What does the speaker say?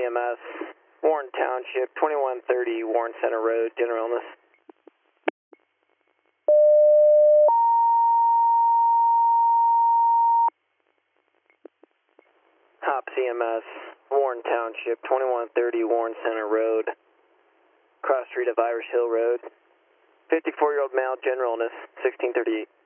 EMS, Warren Township, 2130 Warren Center Road, general illness. Hops EMS, Warren Township, 2130 Warren Center Road, cross street of Irish Hill Road. 54-year-old male, general illness, 1638.